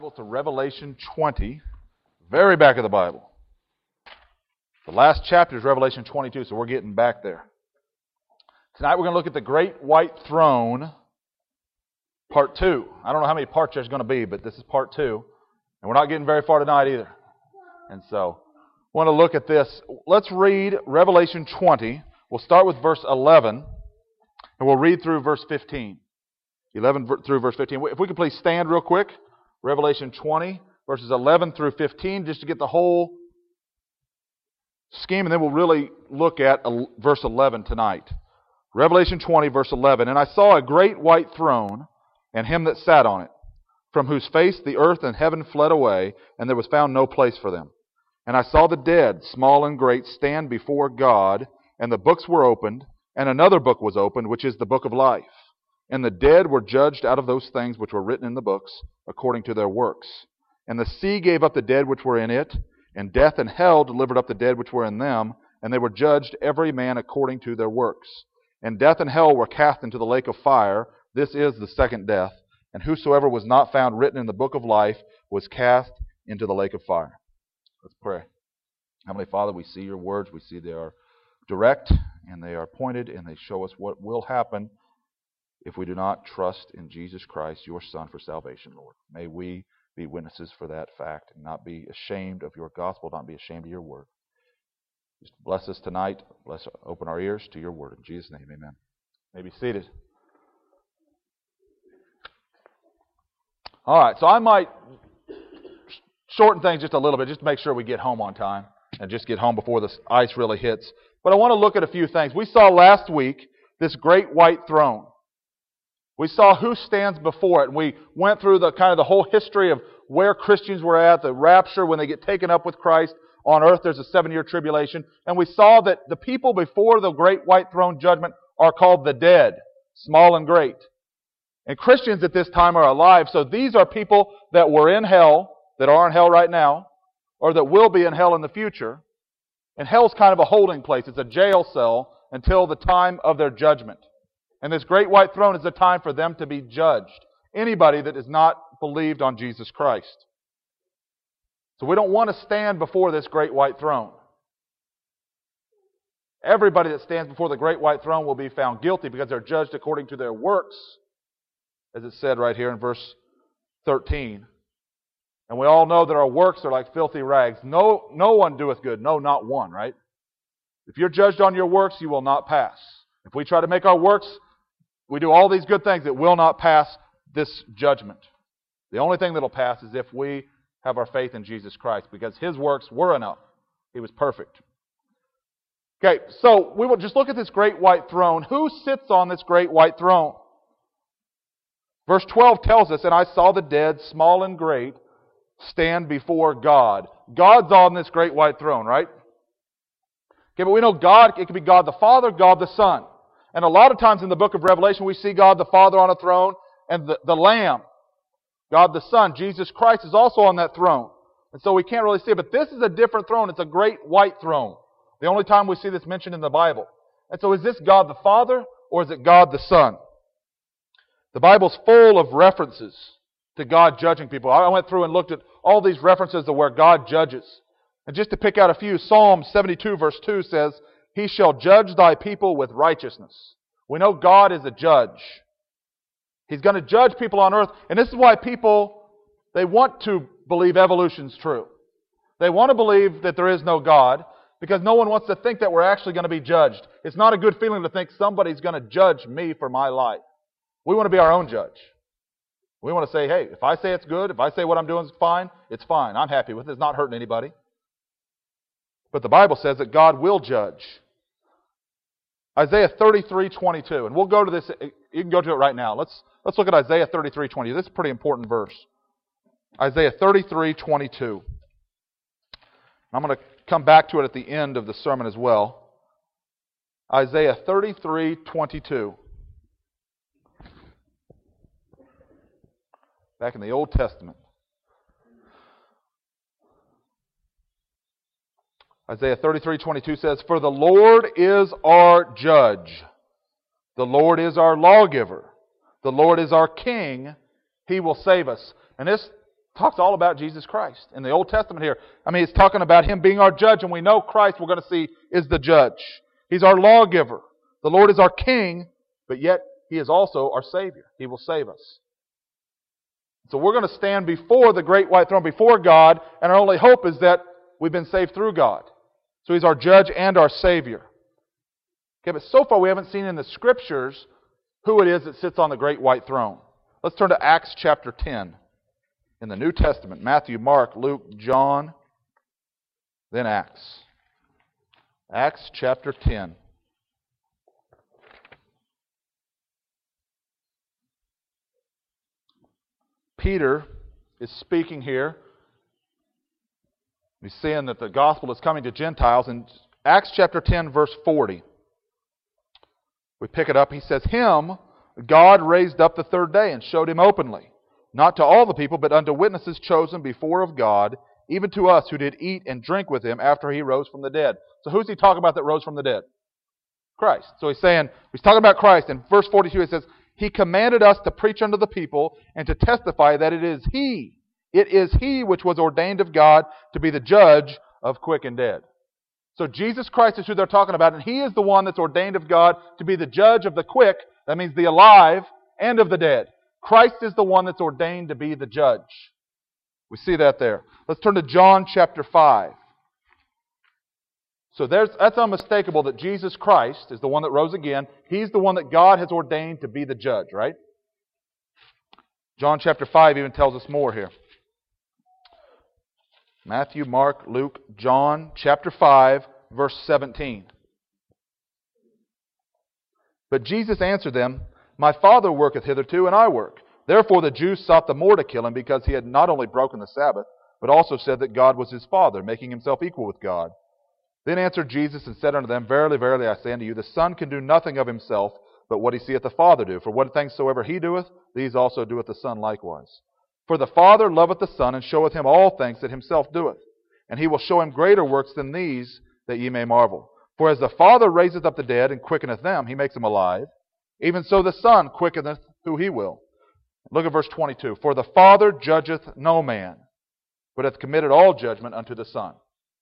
To Revelation 20, very back of the Bible. The last chapter is Revelation 22, so we're getting back there. Tonight we're going to look at the Great White Throne, part 2. I don't know how many parts there's going to be, but this is part 2. And we're not getting very far tonight either. And so, I want to look at this. Let's read Revelation 20. We'll start with verse 11, and we'll read through verse 15. 11 through verse 15. If we could please stand real quick. Revelation 20, verses 11 through 15, just to get the whole scheme, and then we'll really look at verse 11 tonight. Revelation 20, verse 11, "And I saw a great white throne, and him that sat on it, from whose face the earth and heaven fled away, and there was found no place for them. And I saw the dead, small and great, stand before God, and the books were opened, and another book was opened, which is the book of life. And the dead were judged out of those things which were written in the books, according to their works. And the sea gave up the dead which were in it, and death and hell delivered up the dead which were in them, and they were judged every man according to their works. And death and hell were cast into the lake of fire. This is the second death. And whosoever was not found written in the book of life was cast into the lake of fire." Let's pray. Heavenly Father, we see your words. We see they are direct, and they are pointed, and they show us what will happen if we do not trust in Jesus Christ, your Son, for salvation, Lord. May we be witnesses for that fact and not be ashamed of your gospel, not be ashamed of your word. Just bless us tonight. Open our ears to your word. In Jesus' name, amen. You may be seated. All right, so I might shorten things just a little bit, just to make sure we get home on time and just get home before the ice really hits. But I want to look at a few things. We saw last week this great white throne. We saw who stands before it, and we went through the whole history of where Christians were at, the rapture, when they get taken up with Christ. On earth, there's a 7-year tribulation. And we saw that the people before the great white throne judgment are called the dead, small and great. And Christians at this time are alive, so these are people that were in hell, that are in hell right now, or that will be in hell in the future. And hell's kind of a holding place. It's a jail cell until the time of their judgment. And this great white throne is a time for them to be judged. Anybody that has not believed on Jesus Christ. So we don't want to stand before this great white throne. Everybody that stands before the great white throne will be found guilty because they're judged according to their works, as it said right here in verse 13. And we all know that our works are like filthy rags. No one doeth good. No, not one, right? If you're judged on your works, you will not pass. If we try to make our works, we do all these good things, it will not pass this judgment. The only thing that will pass is if we have our faith in Jesus Christ, because His works were enough. He was perfect. Okay, so we will just look at this great white throne. Who sits on this great white throne? Verse 12 tells us, "And I saw the dead, small and great, stand before God." God's on this great white throne, right? Okay, but we know God, it could be God the Father, God the Son. And a lot of times in the book of Revelation, we see God the Father on a throne, and the Lamb, God the Son, Jesus Christ, is also on that throne. And so we can't really see it. But this is a different throne. It's a great white throne. The only time we see this mentioned in the Bible. And so is this God the Father, or is it God the Son? The Bible's full of references to God judging people. I went through and looked at all these references to where God judges. And just to pick out a few, Psalm 72 verse 2 says, "He shall judge thy people with righteousness." We know God is a judge. He's going to judge people on earth. And this is why people, they want to believe evolution's true. They want to believe that there is no God, because no one wants to think that we're actually going to be judged. It's not a good feeling to think somebody's going to judge me for my life. We want to be our own judge. We want to say, hey, if I say it's good, if I say what I'm doing is fine, it's fine. I'm happy with it. It's not hurting anybody. But the Bible says that God will judge. Isaiah 33:22. And we'll go to this. You can go to it right now. Let's look at Isaiah 33:22. This is a pretty important verse. Isaiah 33:22. I'm going to come back to it at the end of the sermon as well. Isaiah 33:22. Back in the Old Testament. Isaiah 33:22 says, "For the Lord is our judge. The Lord is our lawgiver. The Lord is our king. He will save us." And this talks all about Jesus Christ. In the Old Testament here, it's talking about Him being our judge, and we know Christ, we're going to see, is the judge. He's our lawgiver. The Lord is our King, but yet He is also our Savior. He will save us. So we're going to stand before the great white throne, before God, and our only hope is that we've been saved through God. So He's our judge and our Savior. Okay, but so far we haven't seen in the Scriptures who it is that sits on the great white throne. Let's turn to Acts chapter 10 in the New Testament. Matthew, Mark, Luke, John, then Acts. Acts chapter 10. Peter is speaking here. He's saying that the gospel is coming to Gentiles. In Acts chapter 10, verse 40, we pick it up. He says, Him God raised up the third day and showed Him openly, not to all the people, but unto witnesses chosen before of God, even to us who did eat and drink with Him after He rose from the dead. So who's He talking about that rose from the dead? Christ. So he's talking about Christ. In verse 42 it says, He commanded us to preach unto the people and to testify that it is He which was ordained of God to be the judge of quick and dead. So Jesus Christ is who they're talking about, and He is the one that's ordained of God to be the judge of the quick, that means the alive, and of the dead. Christ is the one that's ordained to be the judge. We see that there. Let's turn to John chapter 5. So that's unmistakable that Jesus Christ is the one that rose again. He's the one that God has ordained to be the judge, right? John chapter 5 even tells us more here. Matthew, Mark, Luke, John chapter 5, verse 17. But Jesus answered them, My Father worketh hitherto, and I work. Therefore the Jews sought the more to kill Him, because He had not only broken the Sabbath, but also said that God was His Father, making Himself equal with God. Then answered Jesus and said unto them, Verily, verily, I say unto you, the Son can do nothing of Himself, but what He seeth the Father do. For what things soever He doeth, these also doeth the Son likewise. For the Father loveth the Son, and showeth Him all things that Himself doeth. And He will show Him greater works than these, that ye may marvel. For as the Father raiseth up the dead, and quickeneth them, He makes them alive. Even so the Son quickeneth who He will. Look at verse 22. For the Father judgeth no man, but hath committed all judgment unto the Son.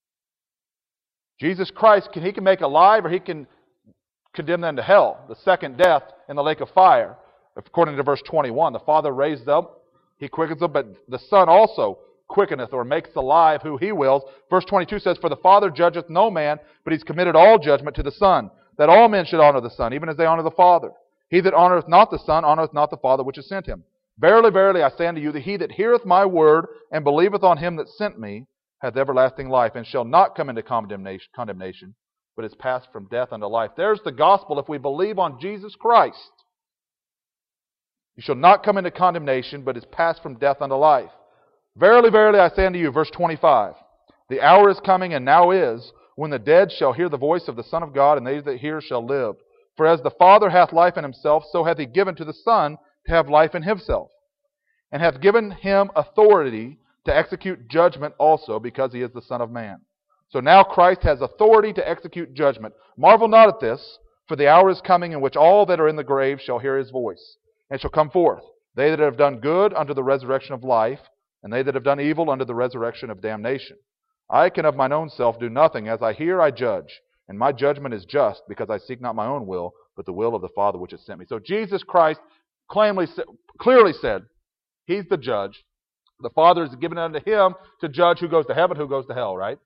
Jesus Christ, He can make alive, or He can condemn them to hell, the second death in the lake of fire. According to verse 21, the Father raised up, He quickens them, but the Son also quickeneth or makes alive who He wills. Verse 22 says, For the Father judgeth no man, but He's committed all judgment to the Son, that all men should honor the Son, even as they honor the Father. He that honoreth not the Son honoreth not the Father which has sent Him. Verily, verily, I say unto you, that he that heareth my word and believeth on Him that sent me hath everlasting life, and shall not come into condemnation, but is passed from death unto life. There's the gospel if we believe on Jesus Christ. You shall not come into condemnation, but is passed from death unto life. Verily, verily, I say unto you, verse 25, The hour is coming, and now is, when the dead shall hear the voice of the Son of God, and they that hear shall live. For as the Father hath life in Himself, so hath He given to the Son to have life in Himself, and hath given Him authority to execute judgment also, because He is the Son of Man. So now Christ has authority to execute judgment. Marvel not at this, for the hour is coming in which all that are in the grave shall hear His voice, and shall come forth, they that have done good unto the resurrection of life, and they that have done evil unto the resurrection of damnation. I can of mine own self do nothing. As I hear, I judge, and my judgment is just, because I seek not my own will, but the will of the Father which has sent me. So Jesus Christ clearly said, He's the judge. The Father is given unto Him to judge who goes to heaven, who goes to hell, right?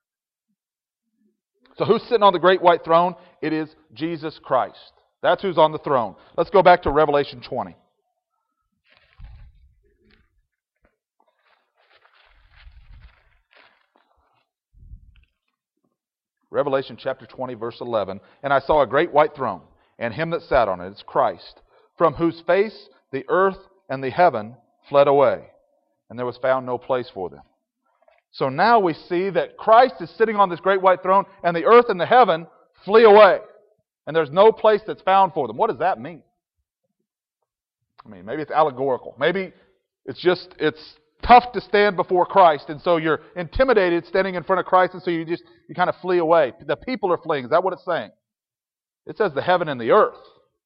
So who's sitting on the great white throne? It is Jesus Christ. That's who's on the throne. Let's go back to Revelation 20. Revelation chapter 20, verse 11. And I saw a great white throne, and Him that sat on it, it's Christ, from whose face the earth and the heaven fled away, and there was found no place for them. So now we see that Christ is sitting on this great white throne, and the earth and the heaven flee away, and there's no place that's found for them. What does that mean? Maybe it's allegorical. Maybe it's tough to stand before Christ, and so you're intimidated standing in front of Christ, and so you kind of flee away. The people are fleeing. Is that what it's saying? It says the heaven and the earth.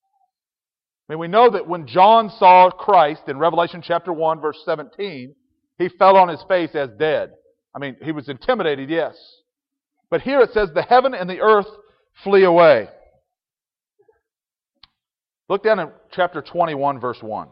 We know that when John saw Christ in Revelation chapter 1, verse 17, He fell on his face as dead. I mean, he was intimidated, yes. But here it says, the heaven and the earth flee away. Look down at chapter 21, verse 1.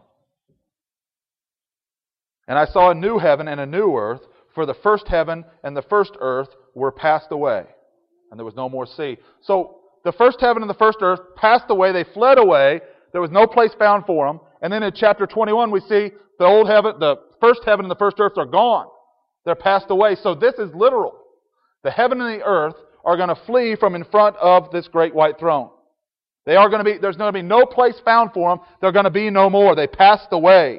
And I saw a new heaven and a new earth, for the first heaven and the first earth were passed away, and there was no more sea. So the first heaven and the first earth passed away. They fled away. There was no place found for them. And then in chapter 21, we see the old heaven, the first heaven and the first earth are gone. They're passed away. So this is literal. The heaven and the earth are going to flee from in front of this great white throne. There's going to be no place found for them. They're going to be no more. They passed away.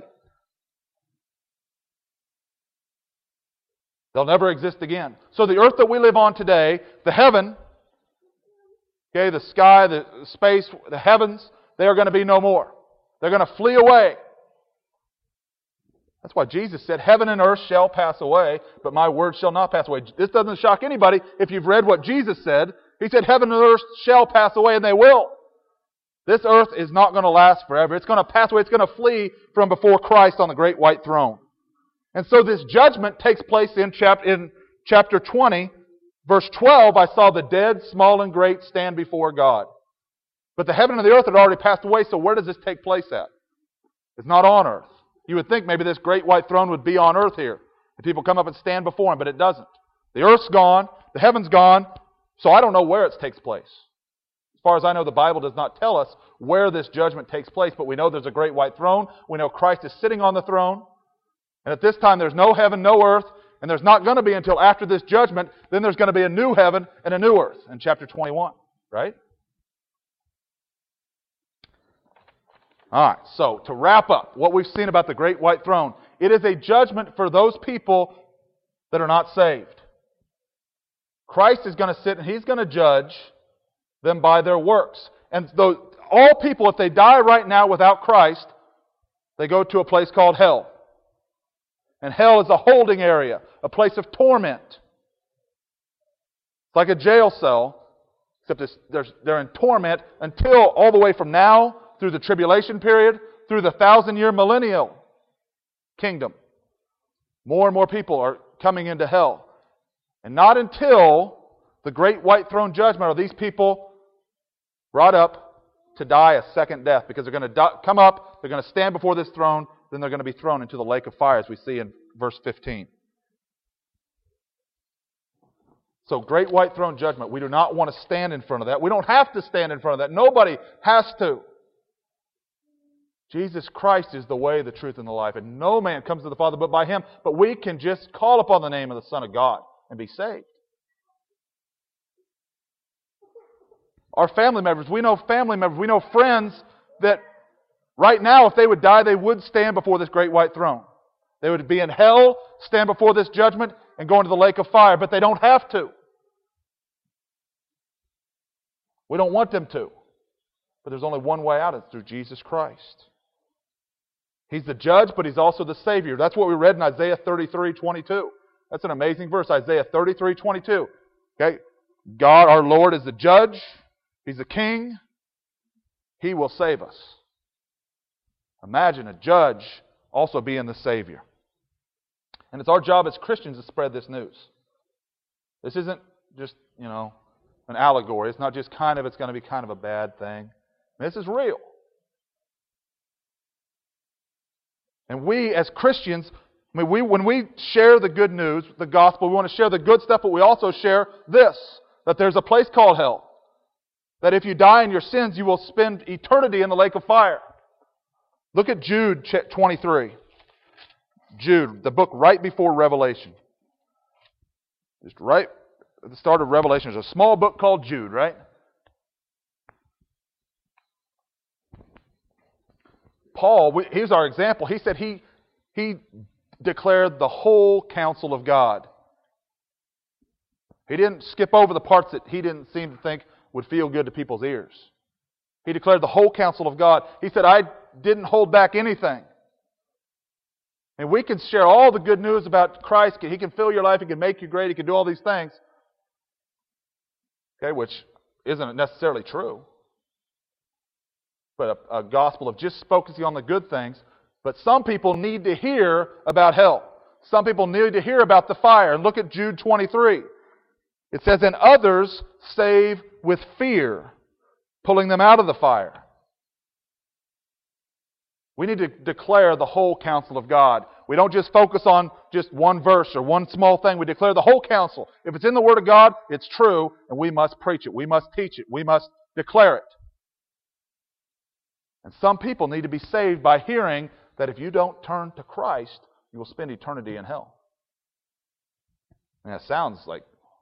They'll never exist again. So the earth that we live on today, the heaven, okay, the sky, the space, the heavens, they are going to be no more. They're going to flee away. That's why Jesus said, heaven and earth shall pass away, but my word shall not pass away. This doesn't shock anybody if you've read what Jesus said. He said, heaven and earth shall pass away, and they will. This earth is not going to last forever. It's going to pass away. It's going to flee from before Christ on the great white throne. And so this judgment takes place in chapter 20, verse 12. I saw the dead, small and great, stand before God. But the heaven and the earth had already passed away, so where does this take place at? It's not on earth. You would think maybe this great white throne would be on earth here, and people come up and stand before Him, but it doesn't. The earth's gone, the heaven's gone, so I don't know where it takes place. As far as I know, the Bible does not tell us where this judgment takes place, but we know there's a great white throne. We know Christ is sitting on the throne. And at this time, there's no heaven, no earth, and there's not going to be until after this judgment, then there's going to be a new heaven and a new earth in chapter 21, right? All right, so to wrap up what we've seen about the great white throne, it is a judgment for those people that are not saved. Christ is going to sit and He's going to judge them by their works. And all people, if they die right now without Christ, they go to a place called hell. And hell is a holding area, a place of torment. It's like a jail cell, except they're in torment until all the way from now through the tribulation period, through the 1,000-year millennial kingdom. More and more people are coming into hell. And not until the great white throne judgment are these people brought up to die a second death, because they're going to come up, they're going to stand before this throne, then they're going to be thrown into the lake of fire, as we see in verse 15. So, great white throne judgment. We do not want to stand in front of that. We don't have to stand in front of that. Nobody has to. Jesus Christ is the way, the truth, and the life. And no man comes to the Father but by Him. But we can just call upon the name of the Son of God and be saved. Our family members, we know friends that right now, if they would die, they would stand before this great white throne. They would be in hell, stand before this judgment, and go into the lake of fire. But they don't have to. We don't want them to. But there's only one way out. It's through Jesus Christ. He's the judge, but He's also the Savior. That's what we read in Isaiah 33:22. That's an amazing verse, Isaiah 33:22. Okay? God, our Lord, is the judge. He's the king. He will save us. Imagine a judge also being the Savior. And it's our job as Christians to spread this news. This isn't just, an allegory. It's not just it's going to be kind of a bad thing. This is real. And we as Christians, when we share the good news, the gospel, we want to share the good stuff, but we also share this, that there's a place called hell. That if you die in your sins, you will spend eternity in the lake of fire. Look at Jude 23. Jude, the book right before Revelation. Just right at the start of Revelation. There's a small book called Jude, right? Paul, here's our example. He said he declared the whole counsel of God. He didn't skip over the parts that he didn't seem to think would feel good to people's ears. He declared the whole counsel of God. He said, I didn't hold back anything. And we can share all the good news about Christ. He can fill your life. He can make you great. He can do all these things. Okay, which isn't necessarily true. But a gospel of just focusing on the good things. But some people need to hear about hell. Some people need to hear about the fire. And look at Jude 23. It says, and others save with fear, pulling them out of the fire. We need to declare the whole counsel of God. We don't just focus on just one verse or one small thing. We declare the whole counsel. If it's in the Word of God, it's true, and we must preach it. We must teach it. We must declare it. And some people need to be saved by hearing that if you don't turn to Christ, you will spend eternity in hell. And that sounds like,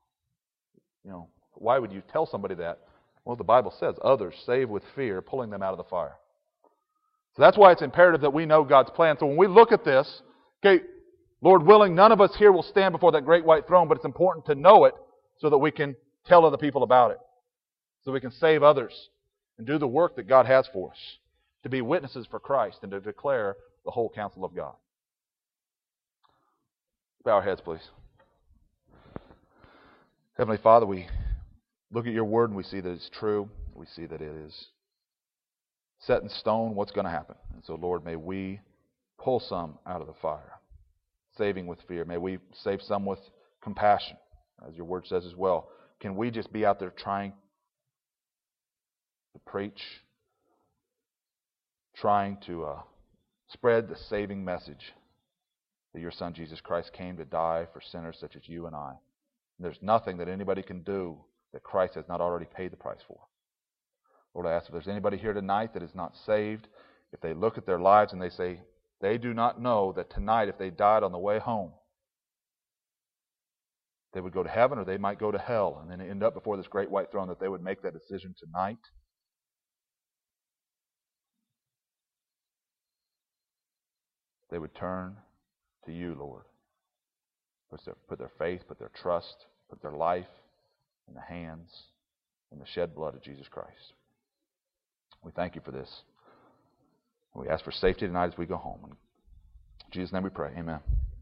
why would you tell somebody that? Well, the Bible says, others save with fear, pulling them out of the fire. So that's why it's imperative that we know God's plan. So when we look at this, okay, Lord willing, none of us here will stand before that great white throne, but it's important to know it so that we can tell other people about it. So we can save others and do the work that God has for us, to be witnesses for Christ and to declare the whole counsel of God. Bow our heads, please. Heavenly Father, we look at your word and we see that it's true. We see that it is set in stone what's going to happen. And so, Lord, may we pull some out of the fire, saving with fear. May we save some with compassion, as your word says as well. Can we just be out there trying to preach, trying to spread the saving message that your Son Jesus Christ came to die for sinners such as you and I. And there's nothing that anybody can do that Christ has not already paid the price for. Lord, I ask if there's anybody here tonight that is not saved, if they look at their lives and they say they do not know that tonight, if they died on the way home, they would go to heaven or they might go to hell and then end up before this great white throne, that they would make that decision tonight. They would turn to you, Lord. Put their faith, put their trust, put their life in the hands and the shed blood of Jesus Christ. We thank you for this. We ask for safety tonight as we go home. In Jesus' name we pray. Amen.